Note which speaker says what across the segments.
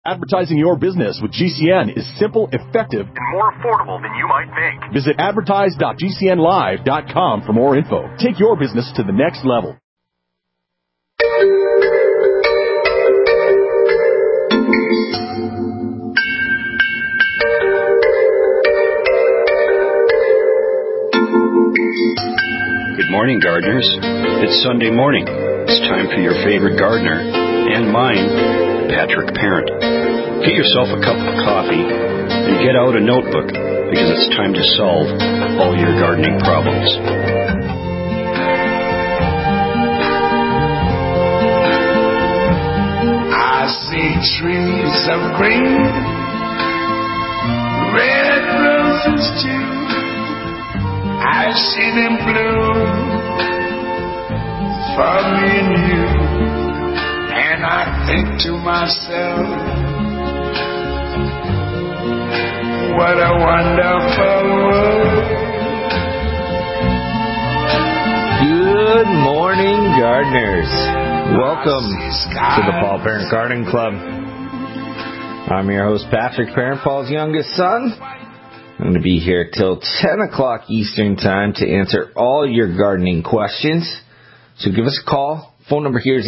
Speaker 1: Advertising your business with GCN is simple, effective, and more affordable than you might think. Visit advertise.gcnlive.com for more info. Take your business to the next level.
Speaker 2: Good morning, gardeners. It's Sunday morning. It's time for your favorite gardener and mine, Patrick Parent. Get yourself a cup of coffee and get out a notebook because it's time to solve all your gardening problems.
Speaker 3: I see trees of green, red roses too. I see them bloom for me and you. And I think to myself, what a wonderful world.
Speaker 4: Good morning, gardeners. Welcome to the Paul Parent Gardening Club. I'm your host, Patrick Parent, Paul's youngest son. I'm going to be here till 10 o'clock Eastern Time to answer all your gardening questions. So give us a call. Phone number here is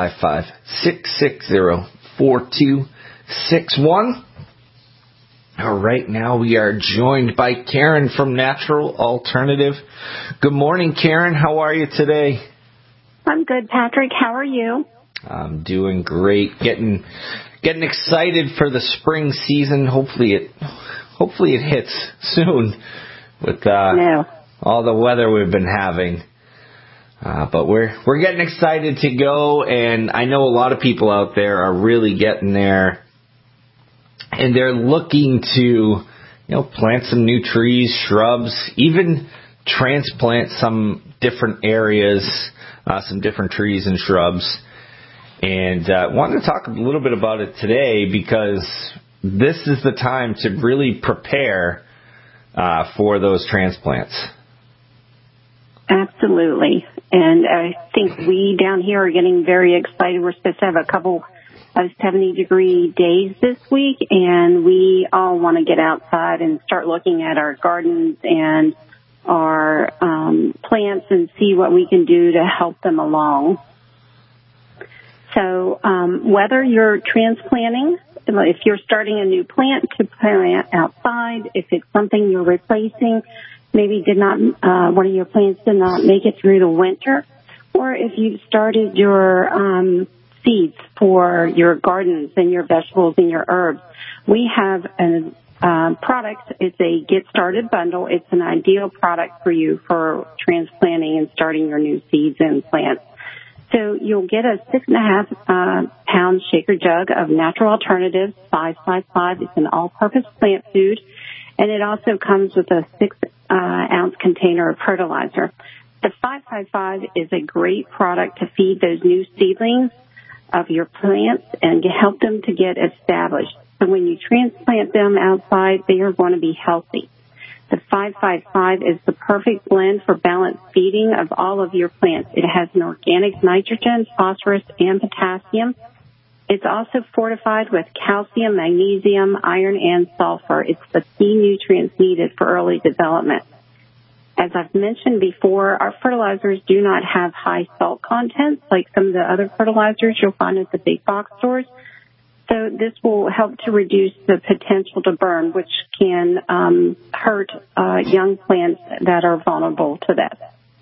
Speaker 4: 855-660-4261. Right now we are joined by Karen from Natural Alternative. Good morning, Karen. How are you today?
Speaker 5: I'm good, Patrick. How are you?
Speaker 4: I'm doing great. Getting excited for the spring season. Hopefully it hits soon with all the weather we've been having. But we're getting excited to go, and I know a lot of people out there are really getting there, and they're looking to, plant some new trees, shrubs, even transplant some different areas, some different trees and shrubs. And wanted to talk a little bit about it today because this is the time to really prepare for those transplants.
Speaker 5: Absolutely. And I think we down here are getting very excited. We're supposed to have a couple of 70-degree days this week, and we all want to get outside and start looking at our gardens and our plants and see what we can do to help them along. So whether you're transplanting, if you're starting a new plant to plant outside, if it's something you're replacing, maybe one of your plants did not make it through the winter, or if you've started your seeds for your gardens and your vegetables and your herbs, we have a product. It's a Get Started bundle. It's an ideal product for you for transplanting and starting your new seeds and plants. So you'll get a 6.5 pound shaker jug of Natural Alternatives 555. It's an all-purpose plant food, and it also comes with a 6-ounce container of fertilizer. The 555 is a great product to feed those new seedlings of your plants and to help them to get established. So when you transplant them outside, they are going to be healthy. The 555 is the perfect blend for balanced feeding of all of your plants. It has an organic nitrogen, phosphorus, and potassium. It's also fortified with calcium, magnesium, iron, and sulfur. It's the key nutrients needed for early development. As I've mentioned before, our fertilizers do not have high salt content like some of the other fertilizers you'll find at the big box stores. So this will help to reduce the potential to burn, which can hurt young plants that are vulnerable to that.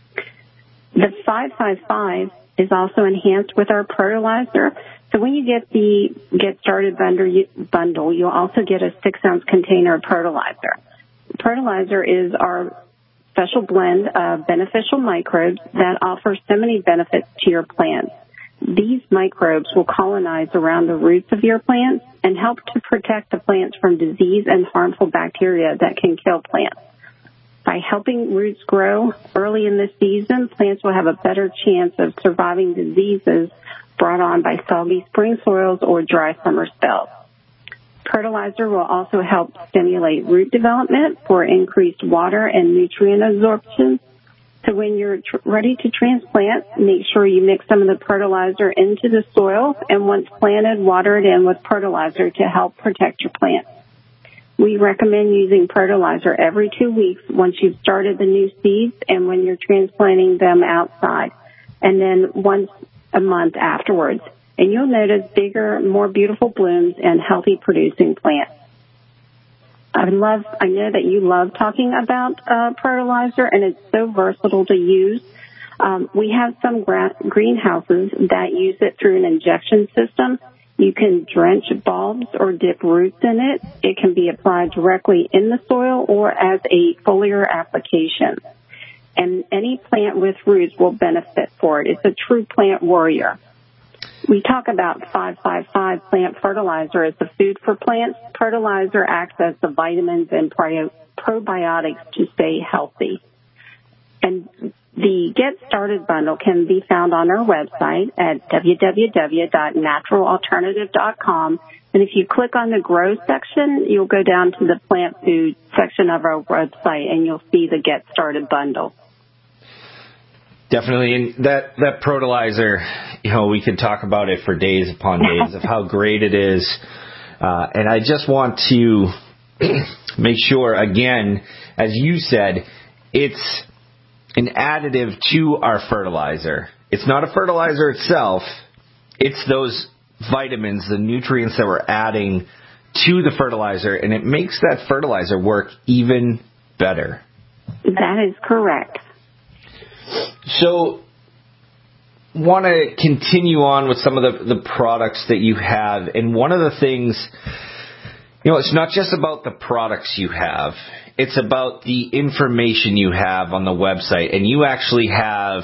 Speaker 5: The 555 is also enhanced with our fertilizer. So when you get the Get Started bundle, you'll also get a 6-ounce container of fertilizer. Fertilizer is our special blend of beneficial microbes that offer so many benefits to your plants. These microbes will colonize around the roots of your plants and help to protect the plants from disease and harmful bacteria that can kill plants. By helping roots grow early in the season, plants will have a better chance of surviving diseases brought on by soggy spring soils or dry summer spells. Fertilizer will also help stimulate root development for increased water and nutrient absorption. So when you're ready to transplant, make sure you mix some of the fertilizer into the soil, and once planted, water it in with fertilizer to help protect your plant. We recommend using fertilizer every 2 weeks once you've started the new seeds and when you're transplanting them outside, and then once a month afterwards. And you'll notice bigger, more beautiful blooms and healthy producing plants. I know that you love talking about fertilizer, and it's so versatile to use. We have some greenhouses that use it through an injection system. You can drench bulbs or dip roots in it. It can be applied directly in the soil or as a foliar application. And any plant with roots will benefit for it. It's a true plant warrior. We talk about 555 plant fertilizer as the food for plants. Fertilizer acts as the vitamins and probiotics to stay healthy. And the Get Started bundle can be found on our website at www.naturalalternative.com. And if you click on the Grow section, you'll go down to the plant food section of our website, and you'll see the Get Started bundle.
Speaker 4: Definitely. And that fertilizer, we could talk about it for days upon days of how great it is. And I just want to make sure, again, as you said, it's an additive to our fertilizer. It's not a fertilizer itself. It's those vitamins, the nutrients that we're adding to the fertilizer, and it makes that fertilizer work even better.
Speaker 5: That is correct.
Speaker 4: So, want to continue on with some of the products that you have. And one of the things, it's not just about the products you have. It's about the information you have on the website. And you actually have,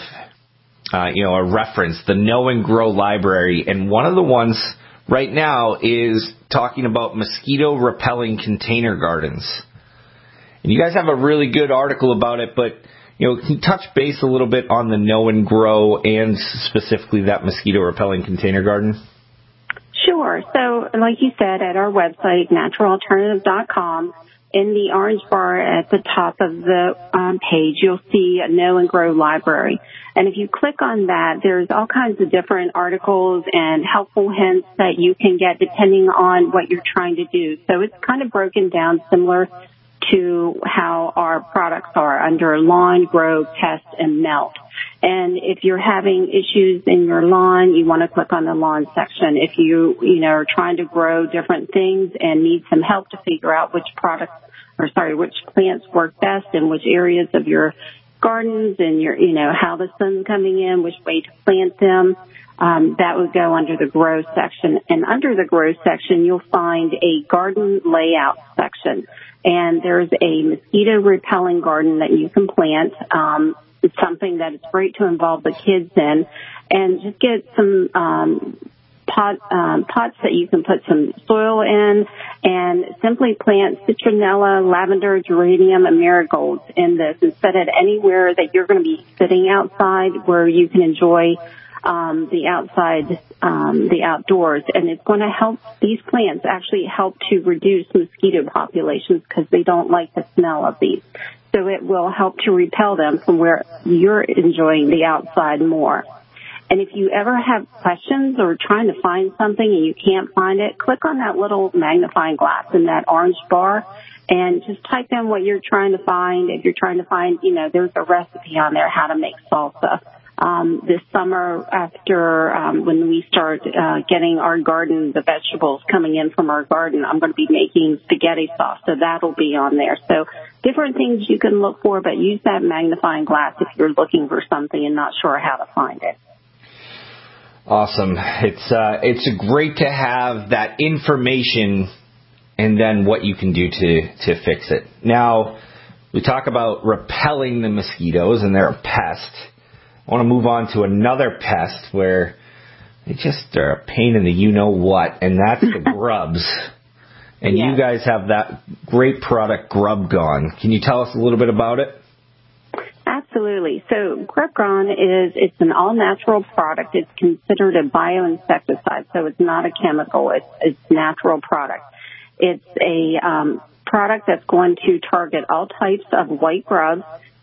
Speaker 4: a reference, the Know and Grow library. And one of the ones right now is talking about mosquito-repelling container gardens. And you guys have a really good article about it, but can you touch base a little bit on the Know and Grow and specifically that mosquito-repelling container garden?
Speaker 5: Sure. So, like you said, at our website, naturalalternative.com, in the orange bar at the top of the page, you'll see a Know and Grow library. And if you click on that, there's all kinds of different articles and helpful hints that you can get depending on what you're trying to do. So it's kind of broken down similar to how our products are under lawn, grow, test, and melt. And if you're having issues in your lawn, you want to click on the lawn section. If you are trying to grow different things and need some help to figure out which plants work best in which areas of your gardens and how the sun's coming in, which way to plant them, that would go under the Grow section. And under the Grow section, you'll find a garden layout section. And there's a mosquito-repelling garden that you can plant. It's something that it's great to involve the kids in. And just get some pots that you can put some soil in and simply plant citronella, lavender, geranium, and marigolds in this and set it anywhere that you're going to be sitting outside where you can enjoy the outdoors. And it's going to help, these plants actually help to reduce mosquito populations because they don't like the smell of these. So it will help to repel them from where you're enjoying the outside more. And if you ever have questions or trying to find something and you can't find it, click on that little magnifying glass in that orange bar and just type in what you're trying to find. If you're trying to find, there's a recipe on there how to make salsa. This summer after when we start getting our garden, the vegetables coming in from our garden, I'm going to be making spaghetti sauce, so that'll be on there. So different things you can look for, but use that magnifying glass if you're looking for something and not sure how to find it.
Speaker 4: Awesome. It's great to have that information and then what you can do to fix it. Now, we talk about repelling the mosquitoes, and they're a pest. I want to move on to another pest where they just are a pain in the you-know-what, and that's the grubs. And yes. You guys have that great product, Grub Gone. Can you tell us a little bit about it?
Speaker 5: Absolutely. So Grub Gone it's an all-natural product. It's considered a bioinsecticide, so it's not a chemical. It's natural product. It's a product that's going to target all types of white grubs.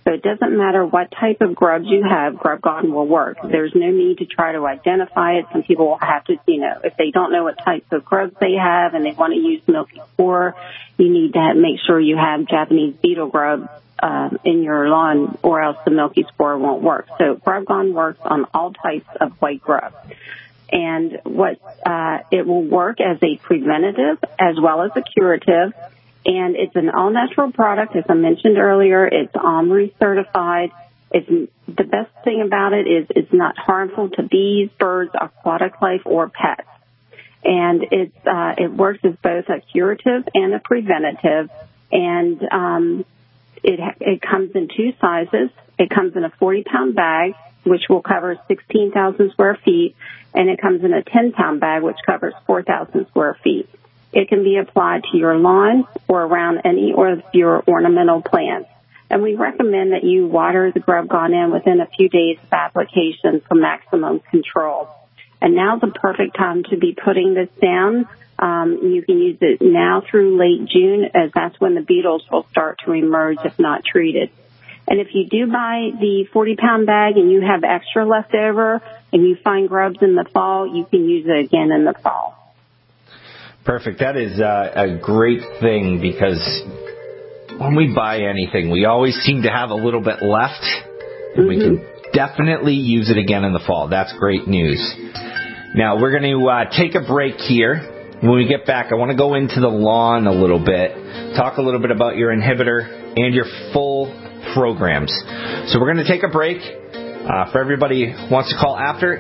Speaker 5: So it doesn't matter what type of grubs you have, Grub Garden will work. There's no need to try to identify it. Some people will have to, if they don't know what types of grubs they have and they want to use milky spore, you need to make sure you have Japanese beetle grub in your lawn, or else the milky spore won't work. So Grub Garden works on all types of white grub. And it will work as a preventative as well as a curative. And it's an all-natural product. As I mentioned earlier, it's OMRI certified. The best thing about it is it's not harmful to bees, birds, aquatic life, or pets. And it works as both a curative and a preventative. And it comes in two sizes. It comes in a 40-pound bag, which will cover 16,000 square feet, and it comes in a 10-pound bag, which covers 4,000 square feet. It can be applied to your lawn or around any of your ornamental plants. And we recommend that you water the Grub Garden within a few days of application for maximum control. And now's the perfect time to be putting this down. You can use it now through late June, as that's when the beetles will start to emerge if not treated. And if you do buy the 40-pound bag and you have extra left over and you find grubs in the fall, you can use it again in the fall.
Speaker 4: Perfect. That is a great thing, because when we buy anything, we always seem to have a little bit left, and we can definitely use it again in the fall. That's great news. Now, we're going to take a break here. When we get back, I want to go into the lawn a little bit, talk a little bit about your inhibitor and your full programs. So we're going to take a break. For everybody who wants to call after,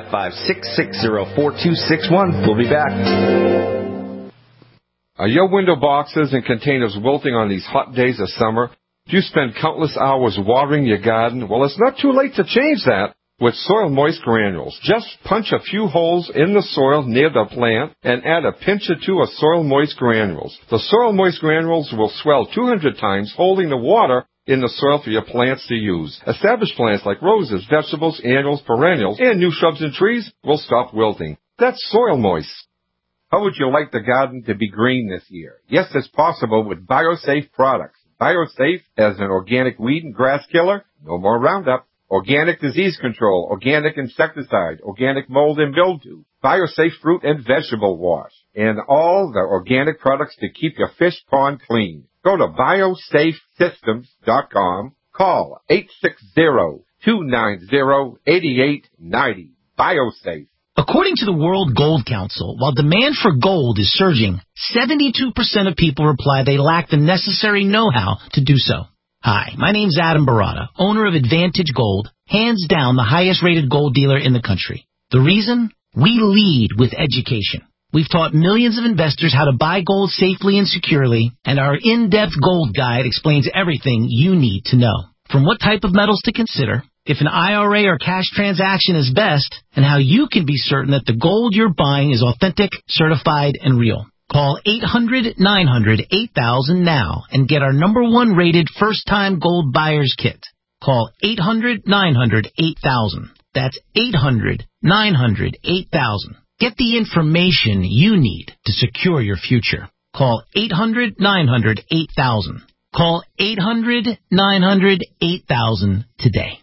Speaker 4: 855-660-4261. We'll be back.
Speaker 6: Are your window boxes and containers wilting on these hot days of summer? Do you spend countless hours watering your garden? Well, it's not too late to change that with Soil Moist Granules. Just punch a few holes in the soil near the plant and add a pinch or two of Soil Moist Granules. The Soil Moist Granules will swell 200 times, holding the water in the soil for your plants to use. Established plants like roses, vegetables, annuals, perennials, and new shrubs and trees will stop wilting. That's Soil Moist. How would you like the garden to be green this year? Yes, it's possible with BioSafe products. BioSafe as an organic weed and grass killer, no more Roundup. Organic disease control, organic insecticide, organic mold and mildew, BioSafe fruit and vegetable wash, and all the organic products to keep your fish pond clean. Go to biosafesystems.com. Call 860-290-8890. BioSafe.
Speaker 7: According to the World Gold Council, while demand for gold is surging, 72% of people reply they lack the necessary know-how to do so. Hi, my name's Adam Barata, owner of Advantage Gold, hands down the highest-rated gold dealer in the country. The reason? We lead with education. We've taught millions of investors how to buy gold safely and securely, and our in-depth gold guide explains everything you need to know. From what type of metals to consider, if an IRA or cash transaction is best, and how you can be certain that the gold you're buying is authentic, certified, and real. Call 800-900-8000 now and get our #1 rated first-time gold buyer's kit. Call 800-900-8000. That's 800-900-8000. Get the information you need to secure your future. Call 800-900-8000. Call 800-900-8000 today.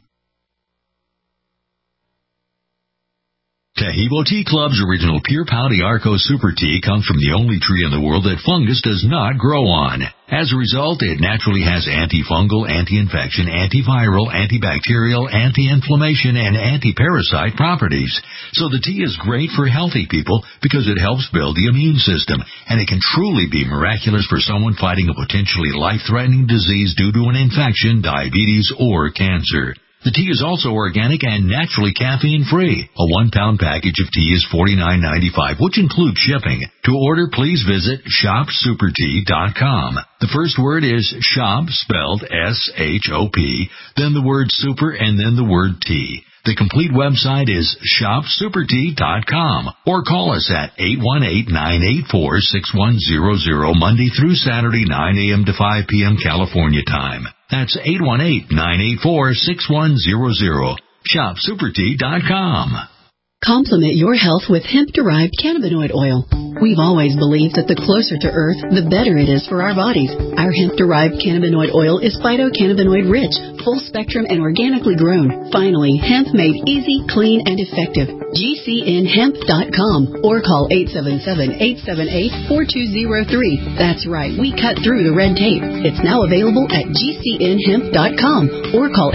Speaker 8: Taheebo Tea Club's original Pure Pau d'Arco Super Tea comes from the only tree in the world that fungus does not grow on. As a result, it naturally has antifungal, anti-infection, antiviral, antibacterial, anti-inflammation, and anti-parasite properties. So the tea is great for healthy people because it helps build the immune system, and it can truly be miraculous for someone fighting a potentially life-threatening disease due to an infection, diabetes, or cancer. The tea is also organic and naturally caffeine-free. A 1-pound package of tea is $49.95, which includes shipping. To order, please visit shopsupertea.com. The first word is shop, spelled S-H-O-P, then the word super, and then the word tea. The complete website is shopsupertea.com, or call us at 818-984-6100 Monday through Saturday, 9 a.m. to 5 p.m. California time. That's 818-984-6100. Shopsupertea.com.
Speaker 9: Complement your health with hemp-derived cannabinoid oil. We've always believed that the closer to Earth, the better it is for our bodies. Our hemp-derived cannabinoid oil is phytocannabinoid-rich, full-spectrum, and organically grown. Finally, hemp made easy, clean, and effective. GCNhemp.com or call 877-878-4203. That's right, we cut through the red tape. It's now available at GCNhemp.com or call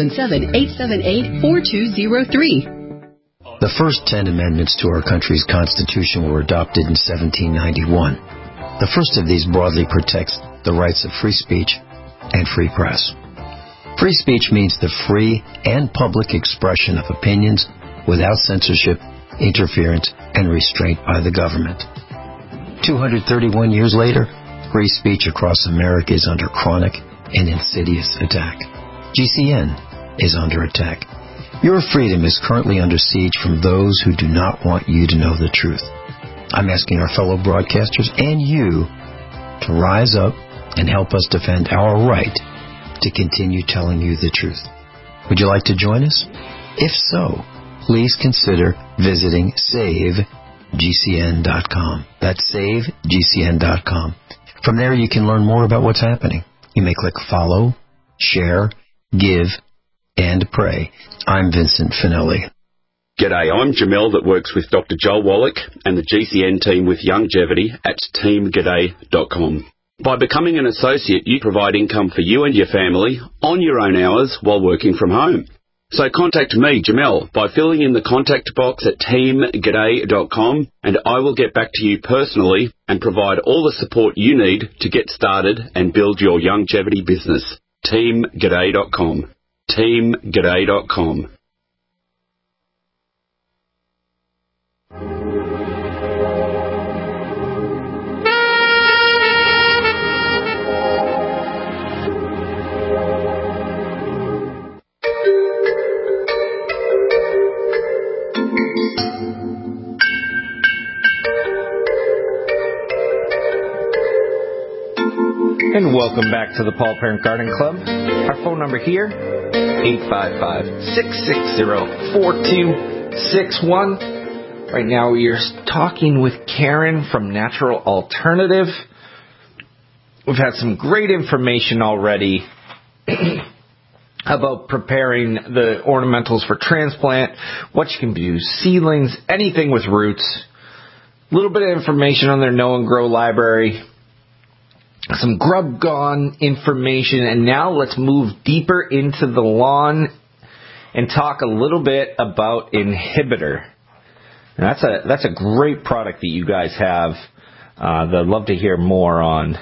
Speaker 9: 877-878-4203.
Speaker 10: The first 10 amendments to our country's Constitution were adopted in 1791. The first of these broadly protects the rights of free speech and free press. Free speech means the free and public expression of opinions without censorship, interference, and restraint by the government. 231 years later, free speech across America is under chronic and insidious attack. GCN is under attack. Your freedom is currently under siege from those who do not want you to know the truth. I'm asking our fellow broadcasters and you to rise up and help us defend our right to continue telling you the truth. Would you like to join us? If so, please consider visiting SaveGCN.com. That's SaveGCN.com. From there, you can learn more about what's happening. You may click follow, share, give, and pray. I'm Vincent Finelli.
Speaker 2: G'day, I'm Jamel that works with Dr. Joel Wallach and the GCN team with Longevity at teamg'day.com. By becoming an associate, you provide income for you and your family on your own hours while working from home. So contact me, Jamel, by filling in the contact box at teamg'day.com, and I will get back to you personally and provide all the support you need to get started and build your longevity business. teamg'day.com. teamg'day.com.
Speaker 4: And welcome back to the Paul Parent Garden Club. Our phone number here, 855-660-4261. Right now we are talking with Karen from Natural Alternative. We've had some great information already about preparing the ornamentals for transplant, what you can do, seedlings, anything with roots. A little bit of information on their Know and Grow library. Some Grub Gone information, and now let's move deeper into the lawn and talk a little bit about Inhibitor. And that's a great product that you guys have that I'd love to hear more on.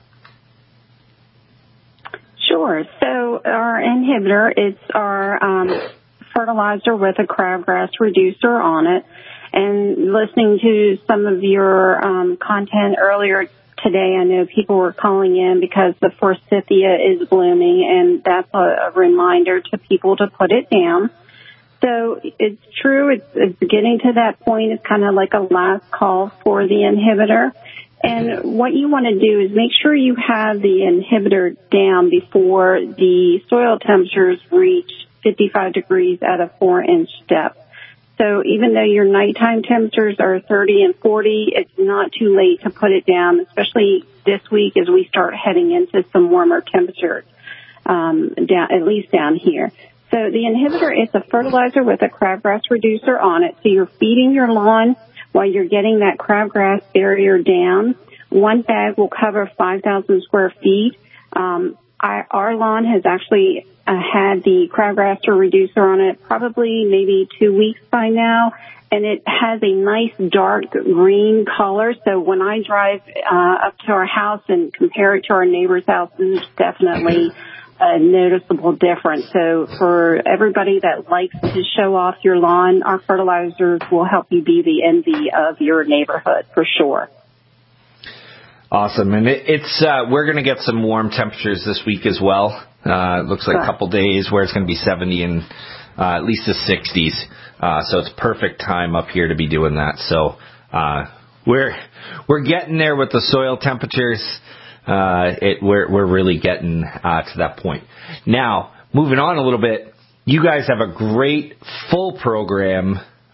Speaker 5: Sure. So our Inhibitor, it's our fertilizer with a crabgrass reducer on it. And listening to some of your content earlier today, I know people were calling in because the forsythia is blooming, and that's a reminder to people to put it down. So it's true, it's getting to that point. It's kind of like a last call for the Inhibitor. And what you want to do is make sure you have the Inhibitor down before the soil temperatures reach 55 degrees at a 4-inch depth. So even though your nighttime temperatures are 30 and 40, it's not too late to put it down, especially this week as we start heading into some warmer temperatures, at least down here. So the Inhibitor is a fertilizer with a crabgrass reducer on it. So you're feeding your lawn while you're getting that crabgrass barrier down. One bag will cover 5,000 square feet. Our lawn has actually had the crabgrass reducer on it probably maybe 2 weeks by now, and it has a nice dark green color. So when I drive up to our house and compare it to our neighbor's house, there's definitely a noticeable difference. So for everybody that likes to show off your lawn, our fertilizers will help you be the envy of your neighborhood for sure.
Speaker 4: Awesome. And it's we're going to get some warm temperatures this week as well. It looks like a couple days where it's going to be 70 and at least the 60s. So it's perfect time up here to be doing that. So we're getting there with the soil temperatures. We're really getting to that point. Now, moving on a little bit, you guys have a great full program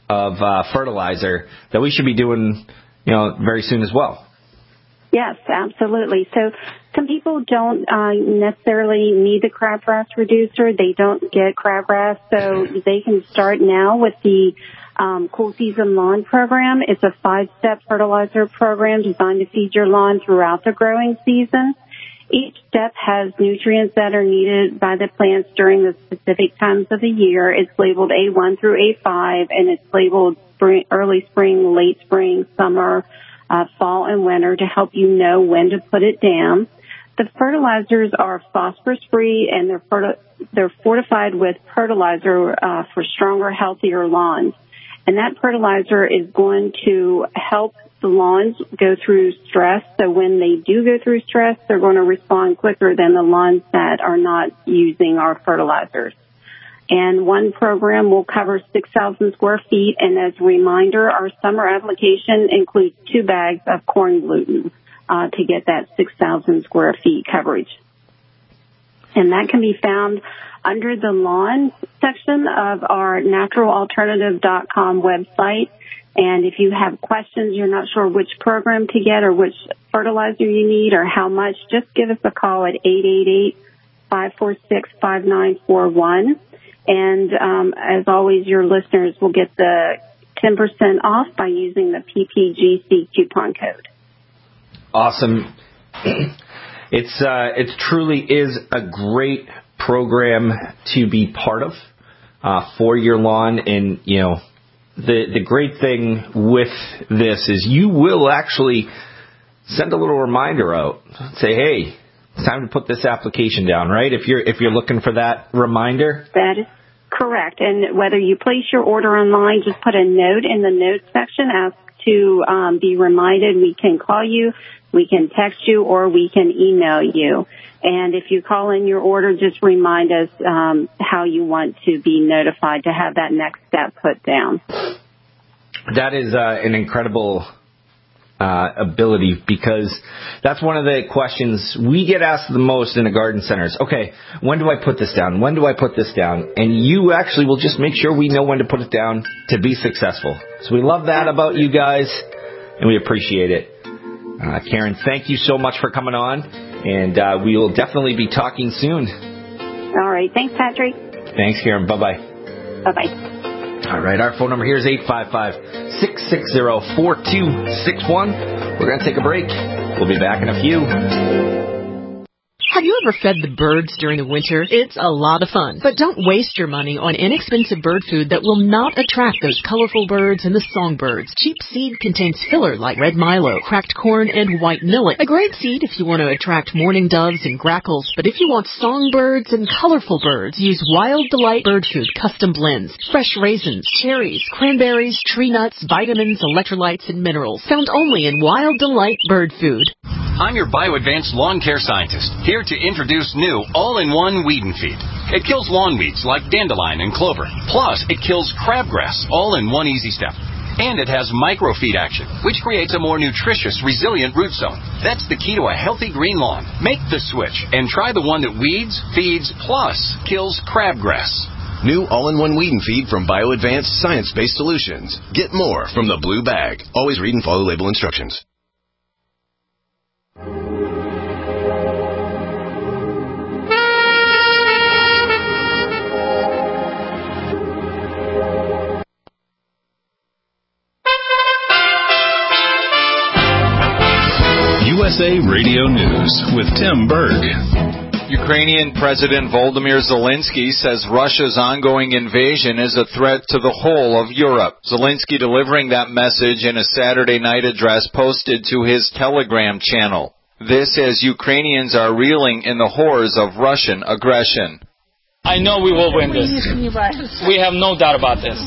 Speaker 4: of fertilizer that we should be doing, very soon as well.
Speaker 5: Yes, absolutely. So some people don't necessarily need the crabgrass reducer. They don't get crabgrass, so they can start now with the Cool Season Lawn Program. It's a 5-step fertilizer program designed to feed your lawn throughout the growing season. Each step has nutrients that are needed by the plants during the specific times of the year. It's labeled A1 through A5, and it's labeled early spring, late spring, summer, fall, and winter to help you know when to put it down. The fertilizers are phosphorus-free, and they're fortified with fertilizer for stronger, healthier lawns. And that fertilizer is going to help the lawns go through stress. So when they do go through stress, they're going to respond quicker than the lawns that are not using our fertilizers. And one program will cover 6,000 square feet. And as a reminder, our summer application includes 2 bags of corn gluten to get that 6,000 square feet coverage. And that can be found under the lawn section of our naturalalternative.com website. And if you have questions, you're not sure which program to get or which fertilizer you need or how much, just give us a call at 888-546-5941. And as always, your listeners will get the 10% off by using the PPGC coupon code.
Speaker 4: Awesome. It truly is a great program to be part of for your lawn. And, the great thing with this is you will actually send a little reminder out. Say, hey, it's time to put this application down, right? If you're looking for that reminder.
Speaker 5: That is correct. And whether you place your order online, just put a note in the notes section, ask to be reminded. We can call you, we can text you, or we can email you. And if you call in your order, just remind us how you want to be notified to have that next step put down.
Speaker 4: That is an incredible ability, because that's one of the questions we get asked the most in the garden centers. Okay, when do I put this down? When do I put this down? And you actually will just make sure we know when to put it down to be successful. So we love that about you guys, and we appreciate it. Karen, thank you so much for coming on, and we will definitely be talking soon.
Speaker 5: All right. Thanks, Patrick.
Speaker 4: Thanks, Karen. Bye-bye.
Speaker 5: Bye-bye.
Speaker 4: All right. Our phone number here is 855-660-4261. We're going to take a break. We'll be back in a few.
Speaker 11: Have you ever fed the birds during the winter? It's a lot of fun. But don't waste your money on inexpensive bird food that will not attract those colorful birds and the songbirds. Cheap seed contains filler like red milo, cracked corn, and white millet. A great seed if you want to attract mourning doves and grackles. But if you want songbirds and colorful birds, use Wild Delight Bird Food custom blends. Fresh raisins, cherries, cranberries, tree nuts, vitamins, electrolytes, and minerals. Found only in Wild Delight Bird Food.
Speaker 12: I'm your BioAdvanced lawn care scientist, here to introduce new all-in-one weed and feed. It kills lawn weeds like dandelion and clover. Plus, it kills crabgrass, all in one easy step. And it has microfeed action, which creates a more nutritious, resilient root zone. That's the key to a healthy green lawn. Make the switch and try the one that weeds, feeds, plus kills crabgrass.
Speaker 13: New all-in-one weed and feed from BioAdvanced Science-Based Solutions. Get more from the blue bag. Always read and follow label instructions.
Speaker 8: USA Radio News with Tim Berg.
Speaker 14: Ukrainian President Volodymyr Zelensky says Russia's ongoing invasion is a threat to the whole of Europe. Zelensky delivering that message in a Saturday night address posted to his Telegram channel. This as Ukrainians are reeling in the horrors of Russian aggression.
Speaker 15: I know we will win this. We have no doubt about this.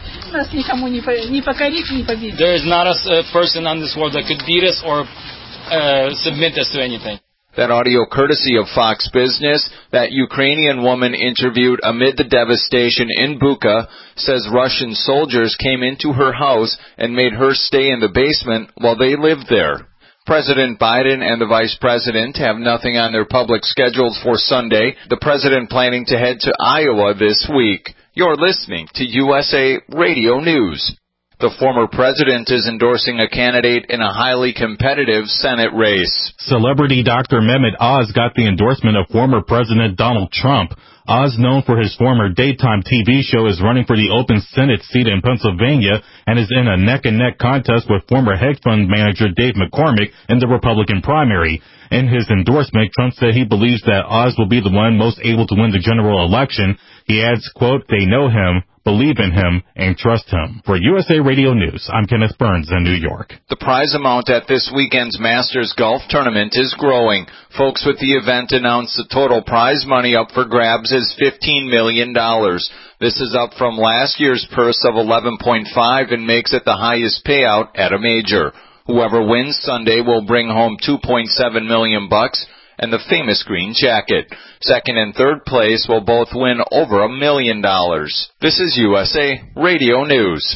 Speaker 15: There is not a person on this world that could beat us or submit us to anything.
Speaker 14: That audio courtesy of Fox Business. That Ukrainian woman interviewed amid the devastation in Bucha says Russian soldiers came into her house and made her stay in the basement while they lived there. President Biden and the Vice President have nothing on their public schedules for Sunday. The President planning to head to Iowa this week. You're listening to USA Radio News. The former president is endorsing a candidate in a highly competitive Senate race.
Speaker 16: Celebrity Dr. Mehmet Oz got the endorsement of former President Donald Trump. Oz, known for his former daytime TV show, is running for the open Senate seat in Pennsylvania and is in a neck-and-neck contest with former hedge fund manager Dave McCormick in the Republican primary. In his endorsement, Trump said he believes that Oz will be the one most able to win the general election. He adds, quote, "They know him, believe in him, and trust him." For USA Radio News, I'm Kenneth Burns in New York.
Speaker 14: The prize amount at this weekend's Masters Golf Tournament is growing. Folks with the event announced the total prize money up for grabs is $15 million. This is up from last year's purse of $11.5 and makes it the highest payout at a major. Whoever wins Sunday will bring home $2.7 million and the famous green jacket. Second and third place will both win over $1 million. This is USA Radio News.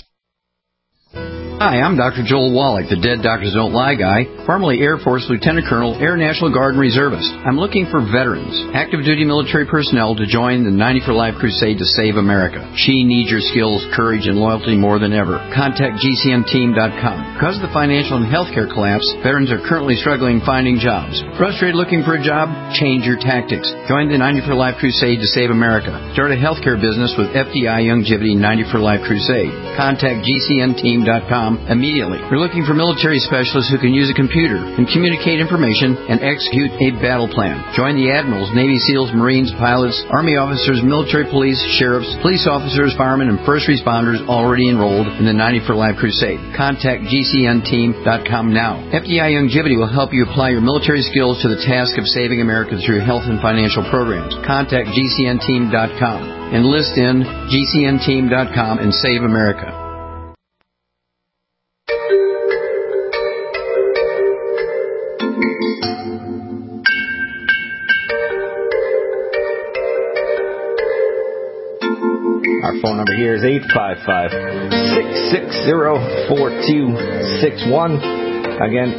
Speaker 17: Hi, I'm Dr. Joel Wallach, the Dead Doctors Don't Lie guy, formerly Air Force Lieutenant Colonel, Air National Guard and Reservist. I'm looking for veterans, active duty military personnel to join the 90 for Life crusade to save America. She needs your skills, courage, and loyalty more than ever. Contact GCNteam.com. Because of the financial and healthcare collapse, veterans are currently struggling finding jobs. Frustrated looking for a job? Change your tactics. Join the 90 for Life crusade to save America. Start a healthcare business with FDI Longevity 90 for Life crusade. Contact GCNteam.com immediately. We're looking for military specialists who can use a computer and communicate information and execute a battle plan. Join the admirals, Navy SEALs, Marines, pilots, Army officers, military police, sheriffs, police officers, firemen, and first responders already enrolled in the 90 for Life crusade. Contact GCNteam.com now. FDI Longevity will help you apply your military skills to the task of saving America through health and financial programs. Contact GCNteam.com. Enlist in GCNteam.com and save America.
Speaker 4: Our phone number here is 855-660-4261. Again,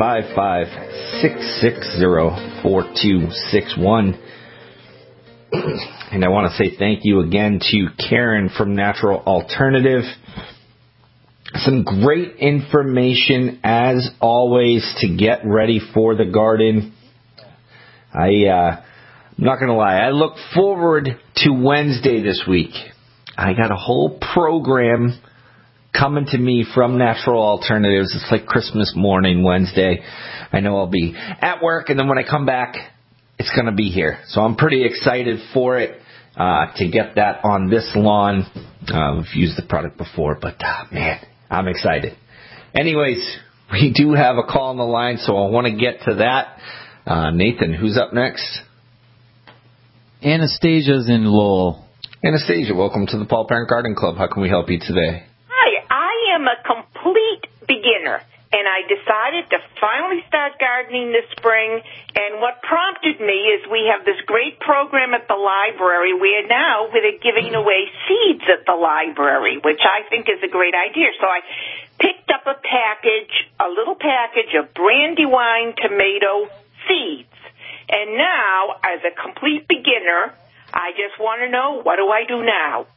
Speaker 4: 855-660-4261. And I want to say thank you again to Karen from Natural Alternative. Some great information, as always, to get ready for the garden. I'm not going to lie, I look forward to Wednesday this week. I got a whole program coming to me from Natural Alternatives. It's like Christmas morning, Wednesday. I know I'll be at work, and then when I come back, it's going to be here. So I'm pretty excited for it to get that on this lawn. We've used the product before, but man, I'm excited. Anyways, we do have a call on the line, so I want to get to that. Nathan, who's up next?
Speaker 18: Anastasia's in Lowell.
Speaker 4: Anastasia, welcome to the Paul Parent Garden Club. How can we help you today?
Speaker 19: Hi, I am a complete beginner, and I decided to finally start gardening this spring, and what prompted me is we have this great program at the library where now they're giving away seeds at the library, which I think is a great idea. So I picked up a little package of Brandywine tomato seeds, and now, as a complete beginner, I just want to know, what do I do now?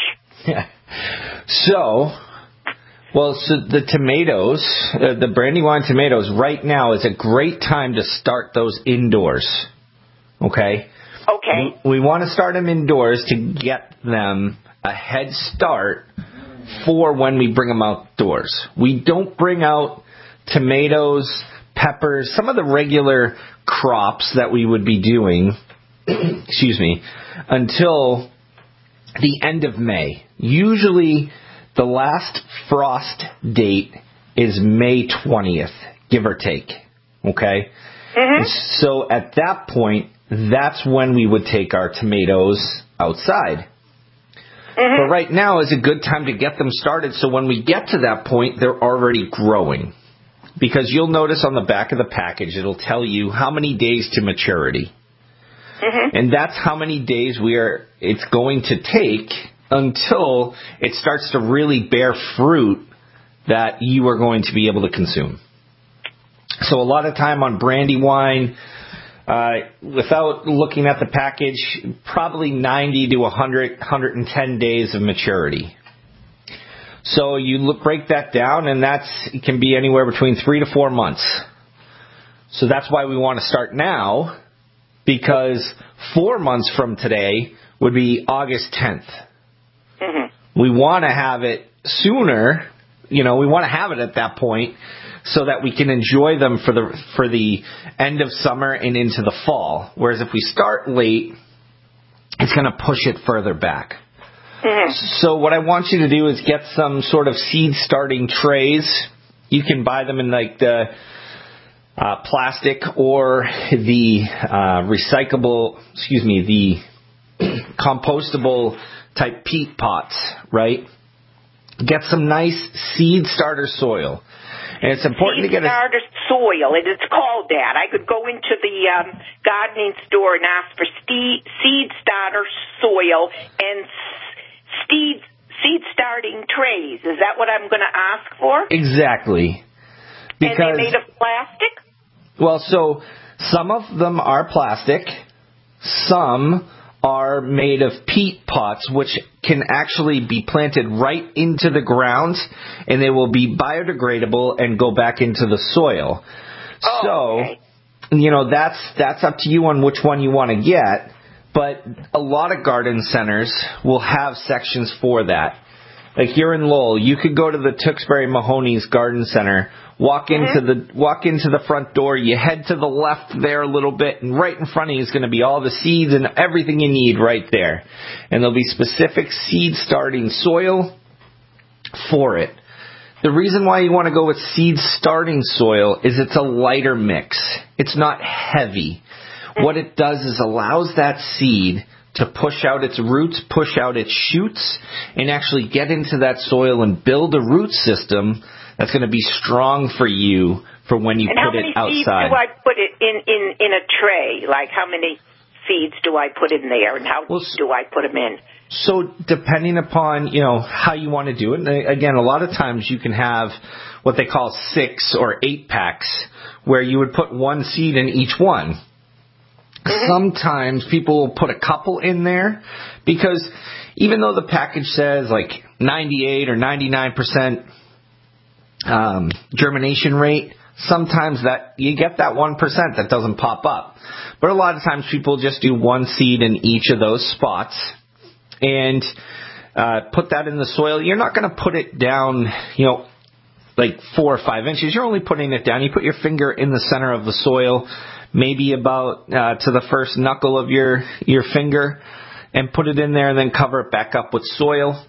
Speaker 4: So the tomatoes, the Brandywine tomatoes, right now is a great time to start those indoors. Okay?
Speaker 19: Okay.
Speaker 4: We want to start them indoors to get them a head start for when we bring them outdoors. We don't bring out tomatoes, peppers, some of the regular crops that we would be doing, excuse me, until the end of May. Usually the last frost date is May 20th, give or take. Okay? Mm-hmm. So at that point, that's when we would take our tomatoes outside. Mm-hmm. But right now is a good time to get them started, so when we get to that point, they're already growing. Because you'll notice on the back of the package, it'll tell you how many days to maturity. Mm-hmm. And that's how many days it's going to take until it starts to really bear fruit that you are going to be able to consume. So a lot of time on Brandywine, without looking at the package, probably 90 to 110 days of maturity. So you break that down, and it can be anywhere between 3 to 4 months. So that's why we want to start now, because 4 months from today would be August 10th. We want to have it sooner. We want to have it at that point so that we can enjoy them for the end of summer and into the fall. Whereas if we start late, it's going to push it further back. So what I want you to do is get some sort of seed starting trays. You can buy them in like the plastic or the the compostable type peat pots, right? Get some nice seed starter soil. And it's important to get
Speaker 19: starter soil. It's called that. I could go into the gardening store and ask for seed starter soil and seed starting trays. Is that what I'm going to ask for?
Speaker 4: Exactly.
Speaker 19: And they're made of plastic?
Speaker 4: Well, so some of them are plastic. Some are made of peat pots, which can actually be planted right into the ground, and they will be biodegradable and go back into the soil. Okay. That's up to you on which one you want to get, but a lot of garden centers will have sections for that. Like here in Lowell, you could go to the Tewksbury Mahoney's Garden Center, walk into the front door, you head to the left there a little bit, and right in front of you is going to be all the seeds and everything you need right there. And there'll be specific seed starting soil for it. The reason why you want to go with seed starting soil is it's a lighter mix. It's not heavy. What it does is allows that seed to push out its roots, push out its shoots, and actually get into that soil and build a root system that's going to be strong for you for when you put it outside. And how many seeds do I
Speaker 19: put it in a tray? Like how many seeds do I put in there, and how do I put them in?
Speaker 4: So depending upon, how you want to do it, and again, a lot of times you can have what they call 6 or 8 packs where you would put one seed in each one. Sometimes people will put a couple in there because even though the package says like 98 or 99% germination rate, sometimes that you get that 1% that doesn't pop up. But a lot of times people just do one seed in each of those spots and put that in the soil. You're not going to put it down, like 4 or 5 inches. You're only putting it down. You put your finger in the center of the soil, maybe about to the first knuckle of your finger, and put it in there and then cover it back up with soil.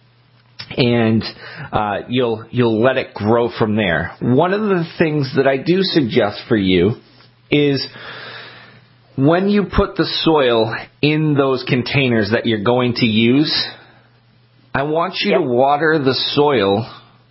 Speaker 4: And you'll let it grow from there. One of the things that I do suggest for you is when you put the soil in those containers that you're going to use, I want you to water the soil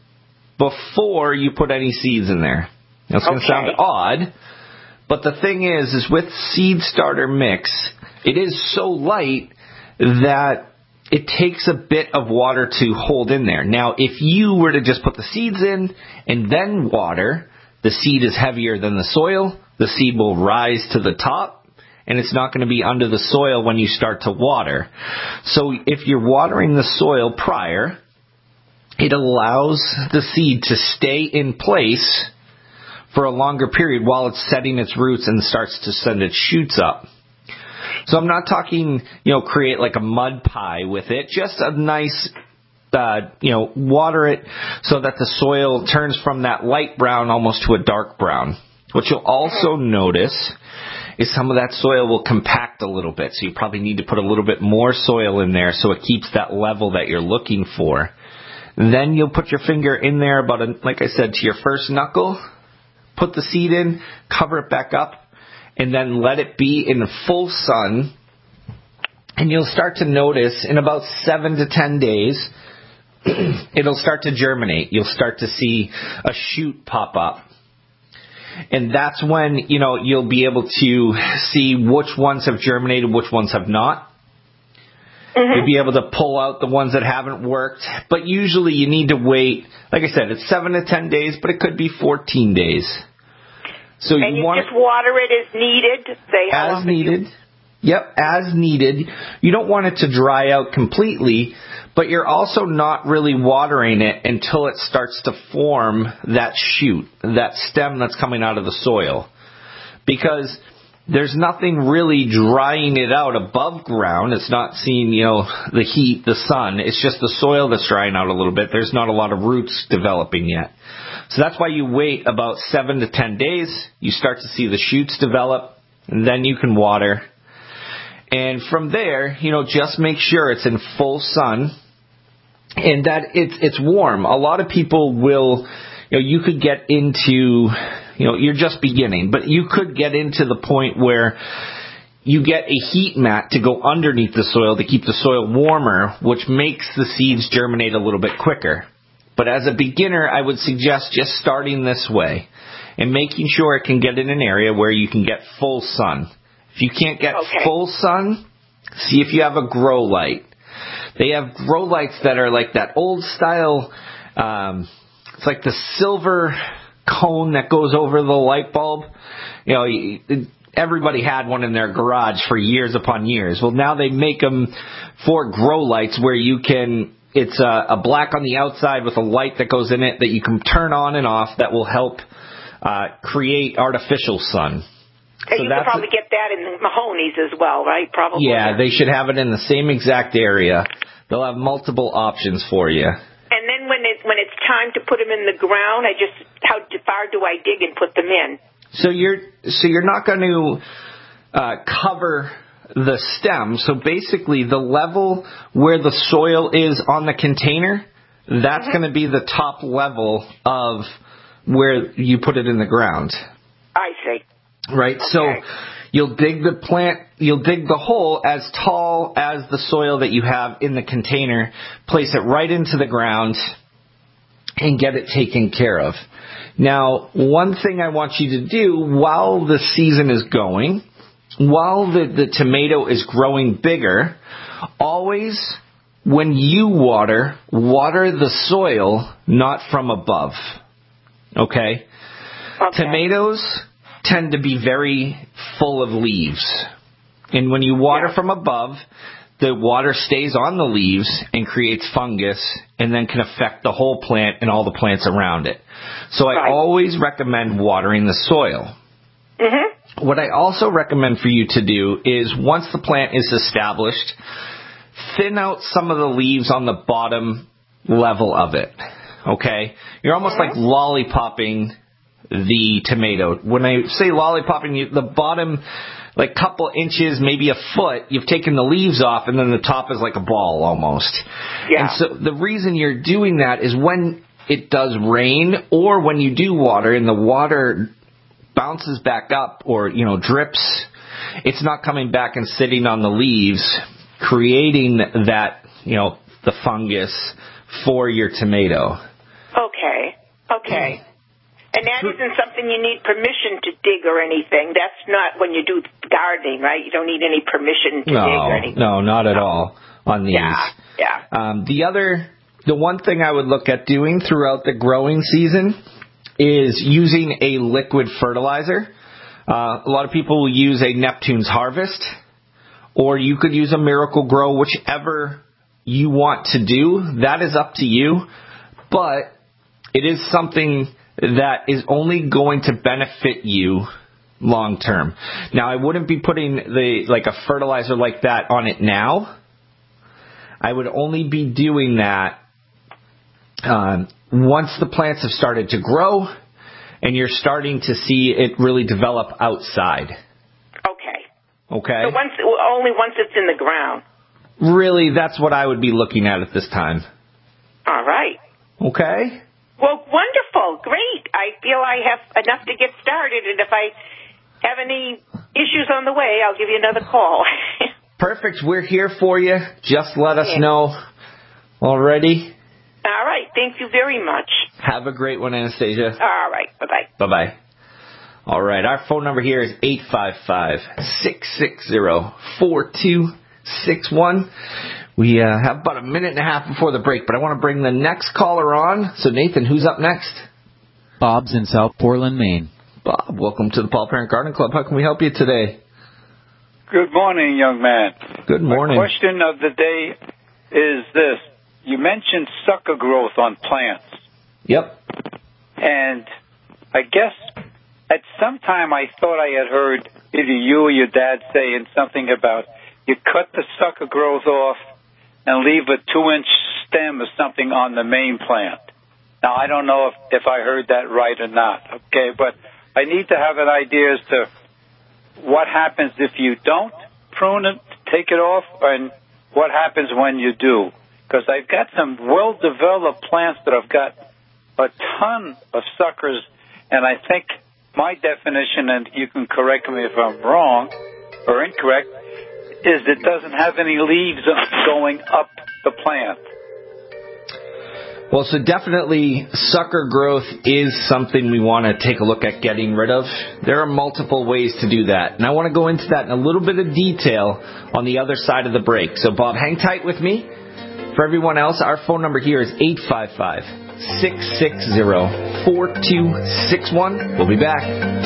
Speaker 4: before you put any seeds in there. Now, it's going to sound odd, but the thing is with seed starter mix, it is so light that it takes a bit of water to hold in there. Now, if you were to just put the seeds in and then water, the seed is heavier than the soil. The seed will rise to the top, and it's not going to be under the soil when you start to water. So if you're watering the soil prior, it allows the seed to stay in place for a longer period while it's setting its roots and starts to send its shoots up. So I'm not talking, create like a mud pie with it. Just a nice, water it so that the soil turns from that light brown almost to a dark brown. What you'll also notice is some of that soil will compact a little bit. So you probably need to put a little bit more soil in there so it keeps that level that you're looking for. Then you'll put your finger in there like I said, to your first knuckle. Put the seed in, cover it back up, and then let it be in the full sun. And you'll start to notice in about 7 to 10 days, it'll start to germinate. You'll start to see a shoot pop up. And that's when, you'll be able to see which ones have germinated, which ones have not. You'll be able to pull out the ones that haven't worked. But usually you need to wait. Like I said, it's 7 to 10 days, but it could be 14 days. So
Speaker 19: and you just water it as needed?
Speaker 4: As needed. Yep, as needed. You don't want it to dry out completely, but you're also not really watering it until it starts to form that shoot, that stem that's coming out of the soil. Because there's nothing really drying it out above ground. It's not seeing, the heat, the sun. It's just the soil that's drying out a little bit. There's not a lot of roots developing yet. So that's why you wait about 7 to 10 days. You start to see the shoots develop, and then you can water. And from there, just make sure it's in full sun and that it's warm. A lot of people will, you could get into, you're just beginning, but you could get into the point where you get a heat mat to go underneath the soil to keep the soil warmer, which makes the seeds germinate a little bit quicker. But as a beginner, I would suggest just starting this way and making sure it can get in an area where you can get full sun. If you can't get full sun, see if you have a grow light. They have grow lights that are like that old style, it's like the silver cone that goes over the light bulb. Everybody had one in their garage for years upon years. Well, now they make them for grow lights where you can, it's a black on the outside with a light that goes in it that you can turn on and off that will help create artificial sun.
Speaker 19: And so you can probably get that in the Mahoney's as well, right? Probably.
Speaker 4: Yeah, they should have it in the same exact area. They'll have multiple options for you.
Speaker 19: And then when it's time to put them in the ground, how far do I dig and put them in?
Speaker 4: So you're not going to cover the stem. So basically, the level where the soil is on the container, that's going to be the top level of where you put it in the ground.
Speaker 19: I see.
Speaker 4: Right, so you'll dig the hole as tall as the soil that you have in the container, place it right into the ground, and get it taken care of. Now, one thing I want you to do while the season is going, while the tomato is growing bigger, always when you water the soil, not from above. Okay? Tomatoes tend to be very full of leaves. And when you water from above, the water stays on the leaves and creates fungus and then can affect the whole plant and all the plants around it. So I always recommend watering the soil. Mm-hmm. What I also recommend for you to do is once the plant is established, thin out some of the leaves on the bottom level of it. Okay? You're almost like lollipopping the tomato. When I say lollipopping, the bottom, like couple inches, maybe a foot, you've taken the leaves off, and then the top is like a ball almost. Yeah. And so the reason you're doing that is when it does rain or when you do water and the water bounces back up or, drips, it's not coming back and sitting on the leaves, creating that, the fungus for your tomato.
Speaker 19: Okay. And that isn't something you need permission to dig or anything. That's not when you do gardening, right? You don't need any permission to dig or anything.
Speaker 4: No, not at all on these.
Speaker 19: Yeah.
Speaker 4: The one thing I would look at doing throughout the growing season is using a liquid fertilizer. A lot of people will use a Neptune's Harvest, or you could use a Miracle Grow, whichever you want to do. That is up to you, but it is something that is only going to benefit you long term. Now, I wouldn't be putting a fertilizer like that on it now. I would only be doing that once the plants have started to grow and you're starting to see it really develop outside. Okay?
Speaker 19: So only once it's in the ground.
Speaker 4: Really, that's what I would be looking at this time.
Speaker 19: All right.
Speaker 4: Okay?
Speaker 19: Well, wonderful. Great. I feel I have enough to get started, and if I have any issues on the way, I'll give you another call.
Speaker 4: Perfect. We're here for you. Just let us know. Alrighty?
Speaker 19: All right. Thank you very much.
Speaker 4: Have a great one, Anastasia.
Speaker 19: All right. Bye-bye.
Speaker 4: Bye-bye. All right. Our phone number here is 855-660-4261. We have about a minute and a half before the break, but I want to bring the next caller on. So, Nathan, who's up next?
Speaker 18: Bob's in South Portland, Maine.
Speaker 4: Bob, welcome to the Paul Parent Garden Club. How can we help you today?
Speaker 18: Good morning, young man.
Speaker 4: Good morning.
Speaker 18: My question of the day is this. You mentioned sucker growth on plants.
Speaker 4: Yep.
Speaker 18: And I guess at some time I thought I had heard either you or your dad saying something about you cut the sucker growth off and leave a 2-inch stem or something on the main plant. Now, I don't know if I heard that right or not, okay? But I need to have an idea as to what happens if you don't prune it, take it off, and what happens when you do. Because I've got some well-developed plants that have got a ton of suckers, and I think my definition, and you can correct me if I'm wrong or incorrect, is it doesn't have any leaves going up the plant.
Speaker 4: Well, so definitely sucker growth is something we want to take a look at getting rid of. There are multiple ways to do that, and I want to go into that in a little bit of detail on the other side of the break. So, Bob, hang tight with me. For everyone else, our phone number here is 855-660-4261. We'll be back.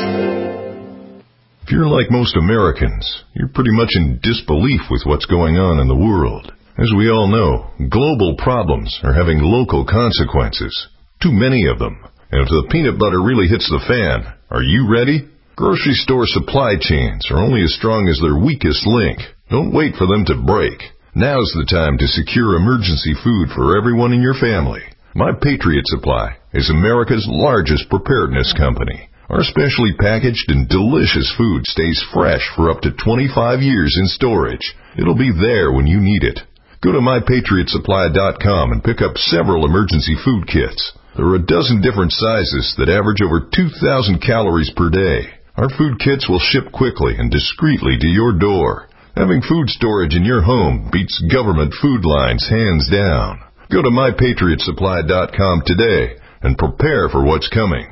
Speaker 20: If you're like most Americans, you're pretty much in disbelief with what's going on in the world. As we all know, global problems are having local consequences. Too many of them. And if the peanut butter really hits the fan, are you ready? Grocery store supply chains are only as strong as their weakest link. Don't wait for them to break. Now's the time to secure emergency food for everyone in your family. My Patriot Supply is America's largest preparedness company. Our specially packaged and delicious food stays fresh for up to 25 years in storage. It'll be there when you need it. Go to MyPatriotSupply.com and pick up several emergency food kits. There are a dozen different sizes that average over 2,000 calories per day. Our food kits will ship quickly and discreetly to your door. Having food storage in your home beats government food lines hands down. Go to MyPatriotSupply.com today and prepare for what's coming.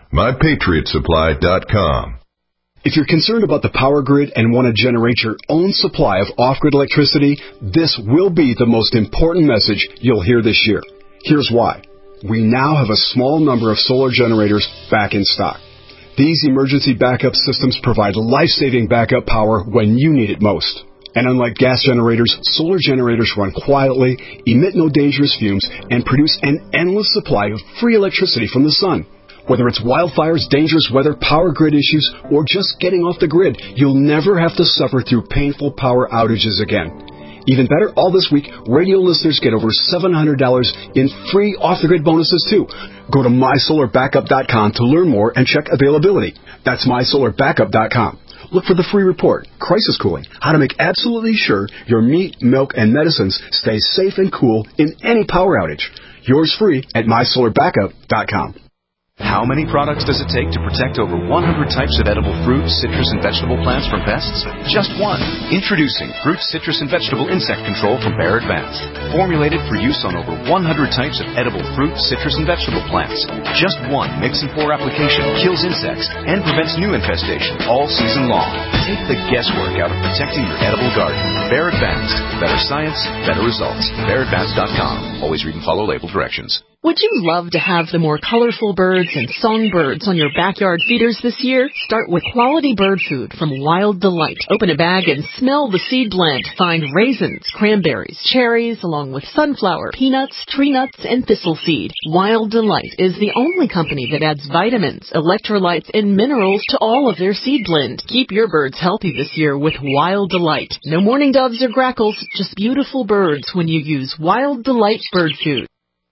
Speaker 20: MyPatriotSupply.com.
Speaker 21: If you're concerned about the power grid and want to generate your own supply of off-grid electricity, this will be the most important message you'll hear this year. Here's why. We now have a small number of solar generators back in stock. These emergency backup systems provide life-saving backup power when you need it most. And unlike gas generators, solar generators run quietly, emit no dangerous fumes, and produce an endless supply of free electricity from the sun. Whether it's wildfires, dangerous weather, power grid issues, or just getting off the grid, you'll never have to suffer through painful power outages again. Even better, all this week, radio listeners get over $700 in free off-the-grid bonuses, too. Go to MySolarBackup.com to learn more and check availability. That's MySolarBackup.com. Look for the free report, Crisis Cooling, how to make absolutely sure your meat, milk, and medicines stay safe and cool in any power outage. Yours free at MySolarBackup.com.
Speaker 22: How many products does it take to protect over 100 types of edible fruits, citrus, and vegetable plants from pests? Just one. Introducing Fruit, Citrus, and Vegetable Insect Control from Bayer Advanced. Formulated for use on over 100 types of edible fruit, citrus, and vegetable plants. Just one mix and pour application kills insects and prevents new infestation all season long. Take the guesswork out of protecting your edible garden. Bayer Advanced. Better science, better results. BayerAdvanced.com. Always read and follow label directions.
Speaker 11: Would you love to have the more colorful birds and songbirds on your backyard feeders this year? Start with quality bird food from Wild Delight. Open a bag and smell the seed blend. Find raisins, cranberries, cherries, along with sunflower, peanuts, tree nuts, and thistle seed. Wild Delight is the only company that adds vitamins, electrolytes, and minerals to all of their seed blend. Keep your birds healthy this year with Wild Delight. No mourning doves or grackles, just beautiful birds when you use Wild Delight bird food.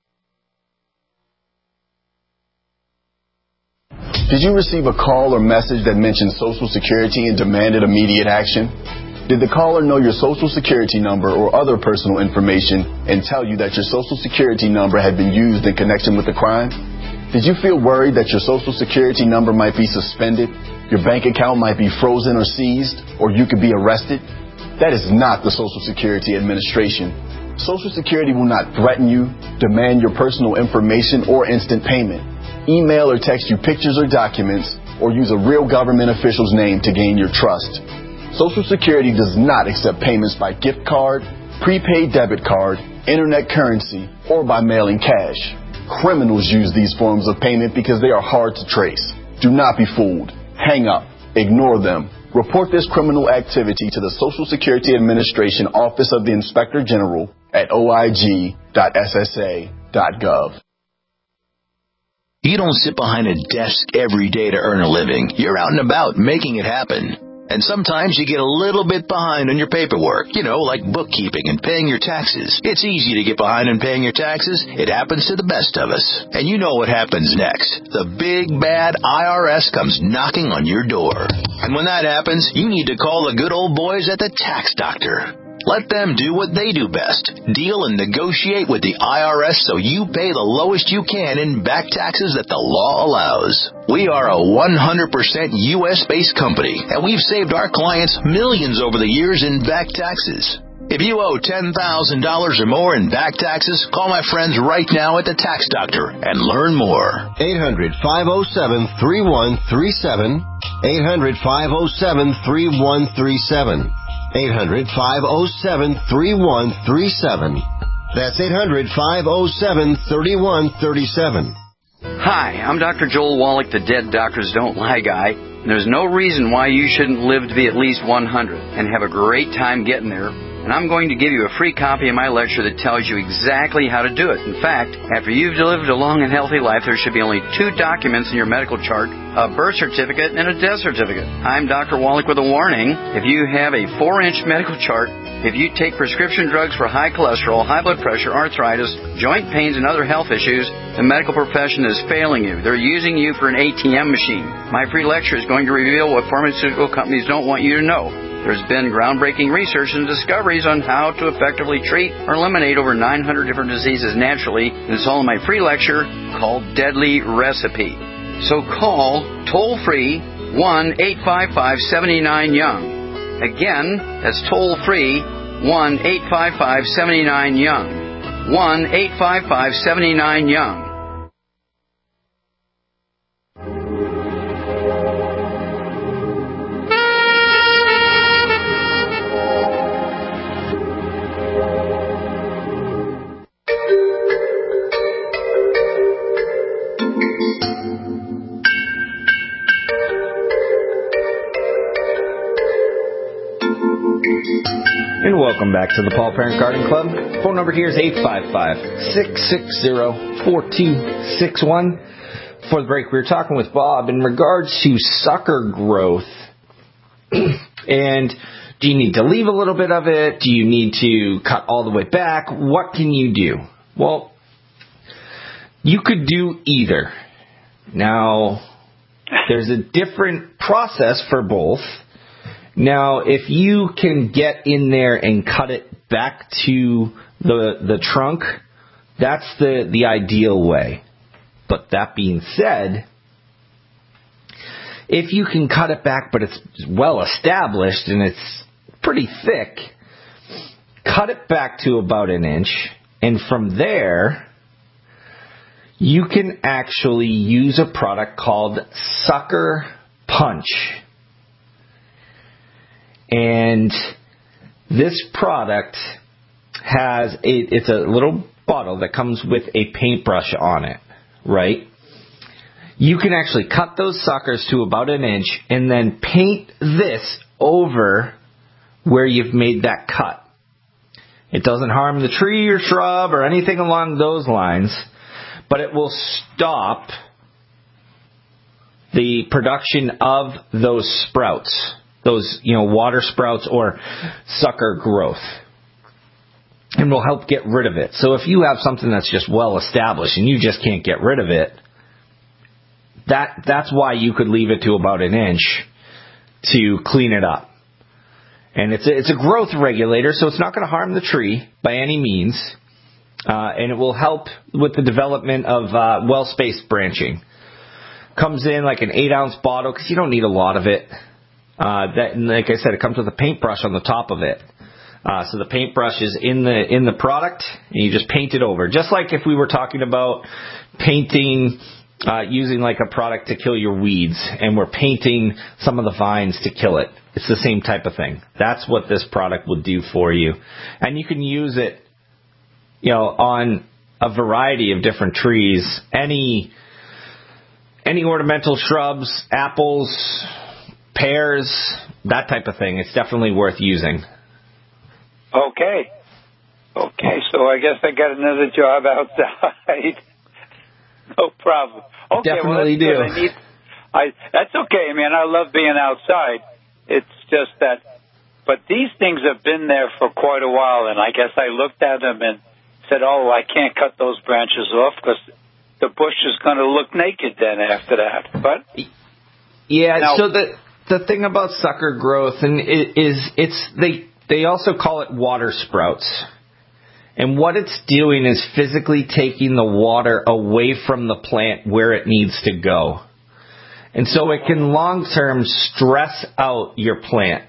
Speaker 23: Did you receive a call or message that mentioned Social Security and demanded immediate action? Did the caller know your Social Security number or other personal information and tell you that your Social Security number had been used in connection with the crime? Did you feel worried that your Social Security number might be suspended, your bank account might be frozen or seized, or you could be arrested? That is not the Social Security Administration. Social Security will not threaten you, demand your personal information, or instant payment. Email or text you pictures or documents, or use a real government official's name to gain your trust. Social Security does not accept payments by gift card, prepaid debit card, internet currency, or by mailing cash. Criminals use these forms of payment because they are hard to trace. Do not be fooled. Hang up. Ignore them. Report this criminal activity to the Social Security Administration Office of the Inspector General at oig.ssa.gov.
Speaker 1: You don't sit behind a desk every day to earn a living. You're out and about making it happen. And sometimes you get a little bit behind on your paperwork, like bookkeeping and paying your taxes. It's easy to get behind on paying your taxes. It happens to the best of us. And you know what happens next. The big, bad IRS comes knocking on your door. And when that happens, you need to call the good old boys at the Tax Doctor. Let them do what they do best. Deal and negotiate with the IRS so you pay the lowest you can in back taxes that the law allows. We are a 100% U.S.-based company, and we've saved our clients millions over the years in back taxes. If you owe $10,000 or more in back taxes, call my friends right now at the Tax Doctor and learn more.
Speaker 3: 800-507-3137. 800-507-3137. 800-507-3137. That's 800-507-3137.
Speaker 17: Hi, I'm Dr. Joel Wallach, the Dead Doctors Don't Lie guy. There's no reason why you shouldn't live to be at least 100 and have a great time getting there. And I'm going to give you a free copy of my lecture that tells you exactly how to do it. In fact, after you've lived a long and healthy life, there should be only 2 documents in your medical chart, a birth certificate and a death certificate. I'm Dr. Wallach with a warning. If you have a 4-inch medical chart, if you take prescription drugs for high cholesterol, high blood pressure, arthritis, joint pains, and other health issues, the medical profession is failing you. They're using you for an ATM machine. My free lecture is going to reveal what pharmaceutical companies don't want you to know. There's been groundbreaking research and discoveries on how to effectively treat or eliminate over 900 different diseases naturally, and it's all in my free lecture called Deadly Recipe. So call toll-free 1-855-79-YOUNG. Again, that's toll-free 1-855-79-YOUNG. 1-855-79-YOUNG.
Speaker 4: And welcome back to the Paul Parent Garden Club. Phone number here is 855-660-4261. Before the break, we were talking with Bob in regards to sucker growth. And do you need to leave a little bit of it? Do you need to cut all the way back? What can you do? Well, you could do either. Now, there's a different process for both. Now, if you can get in there and cut it back to the trunk, that's the ideal way. But that being said, if you can cut it back but it's well established and it's pretty thick, cut it back to about 1 inch, and from there, you can actually use a product called Sucker Punch. And this product it's a little bottle that comes with a paintbrush on it, right? You can actually cut those suckers to about 1 inch and then paint this over where you've made that cut. It doesn't harm the tree or shrub or anything along those lines, but it will stop the production of those sprouts. Those, water sprouts or sucker growth. And will help get rid of it. So if you have something that's just well established and you just can't get rid of it, that's why you could leave it to about 1 inch to clean it up. And it's a growth regulator, so it's not going to harm the tree by any means. And it will help with the development of well-spaced branching. Comes in like an 8-ounce bottle because you don't need a lot of it. Like I said, it comes with a paintbrush on the top of it. So the paintbrush is in the product, and you just paint it over. Just like if we were talking about painting, using like a product to kill your weeds, and we're painting some of the vines to kill it. It's the same type of thing. That's what this product will do for you. And you can use it, on a variety of different trees. Any any ornamental shrubs, apples, pears, that type of thing. It's definitely worth using.
Speaker 18: Okay, so I guess I got another job outside. No problem. Okay,
Speaker 4: Definitely do.
Speaker 18: That's okay, man. I love being outside. It's just that, but these things have been there for quite a while, and I guess I looked at them and said, oh, I can't cut those branches off because the bush is going to look naked then after that. But
Speaker 4: yeah, now, so the thing about sucker growth they also call it water sprouts. And what it's doing is physically taking the water away from the plant where it needs to go. And so it can long-term stress out your plant.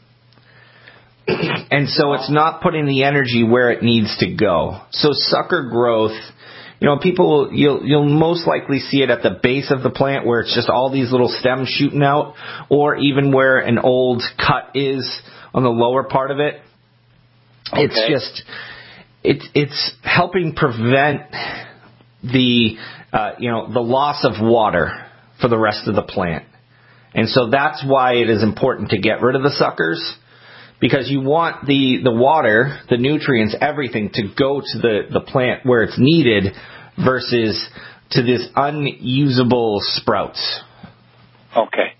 Speaker 4: And so it's not putting the energy where it needs to go. So sucker growth, people, you'll most likely see it at the base of the plant where it's just all these little stems shooting out, or even where an old cut is on the lower part of it. Okay. It's just... It's helping prevent the loss of water for the rest of the plant. And so that's why it is important to get rid of the suckers, because you want the water, the nutrients, everything to go to the plant where it's needed versus to this unusable sprouts.
Speaker 18: Okay.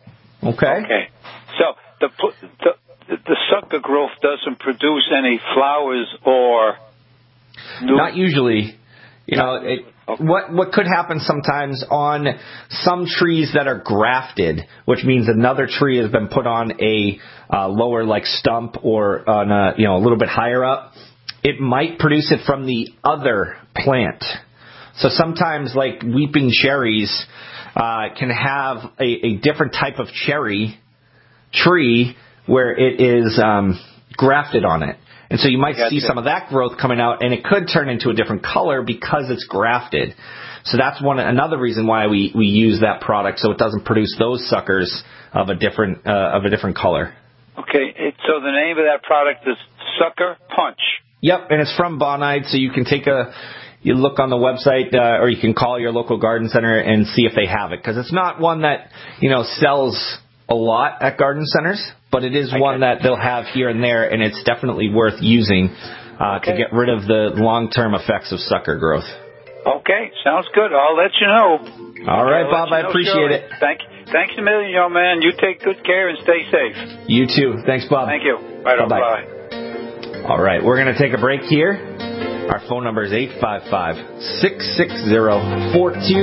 Speaker 18: So the sucker growth doesn't produce any flowers or...
Speaker 4: Not usually. What could happen sometimes on some trees that are grafted, which means another tree has been put on a lower like stump or on a little bit higher up, it might produce it from the other plant. So sometimes like weeping cherries can have a different type of cherry tree where it is grafted on it. And so you might see some of that growth coming out, and it could turn into a different color because it's grafted. So that's another reason why we use that product, so it doesn't produce those suckers of a different color.
Speaker 18: Okay, so the name of that product is Sucker Punch.
Speaker 4: Yep, and it's from Bonide, so you can you look on the website, or you can call your local garden center and see if they have it, because it's not one that sells a lot at garden centers, but it is one that they'll have here and there, and it's definitely worth using to get rid of the long-term effects of sucker growth. Okay, sounds good. I'll let you know. All right, Bob, I appreciate it. Thanks a million, young man. You take good care and stay safe. You too. Thanks, Bob. Thank you. Bye-bye. All right, we're going to take a break here. Our phone number is 855-660-4261.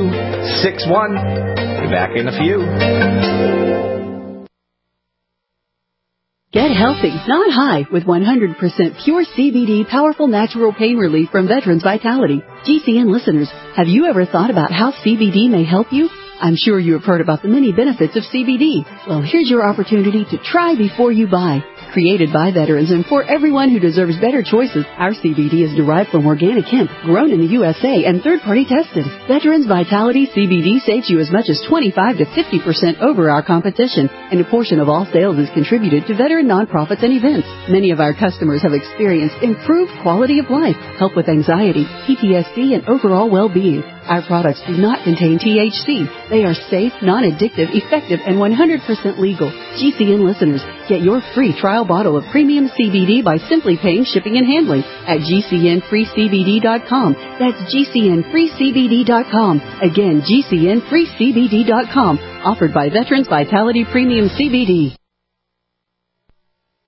Speaker 4: Be back in a few.
Speaker 6: Get healthy, not high, with 100% pure CBD powerful natural pain relief from Veterans Vitality. GCN listeners, have you ever thought about how CBD may help you? I'm sure you have heard about the many benefits of CBD. Well, here's your opportunity to try before you buy. Created by veterans and for everyone who deserves better choices, our CBD is derived from organic hemp, grown in the USA and third-party tested. Veterans Vitality CBD saves you as much as 25 to 50% over our competition, and a portion of all sales is contributed to veteran nonprofits and events. Many of our customers have experienced improved quality of life, help with anxiety, PTSD, and overall well-being. Our products do not contain THC. They are safe, non-addictive, effective, and 100% legal. GCN listeners, get your free trial bottle of premium CBD by simply paying shipping and handling at GCNFreeCBD.com. That's GCNFreeCBD.com. Again, GCNFreeCBD.com. Offered by Veterans Vitality Premium CBD.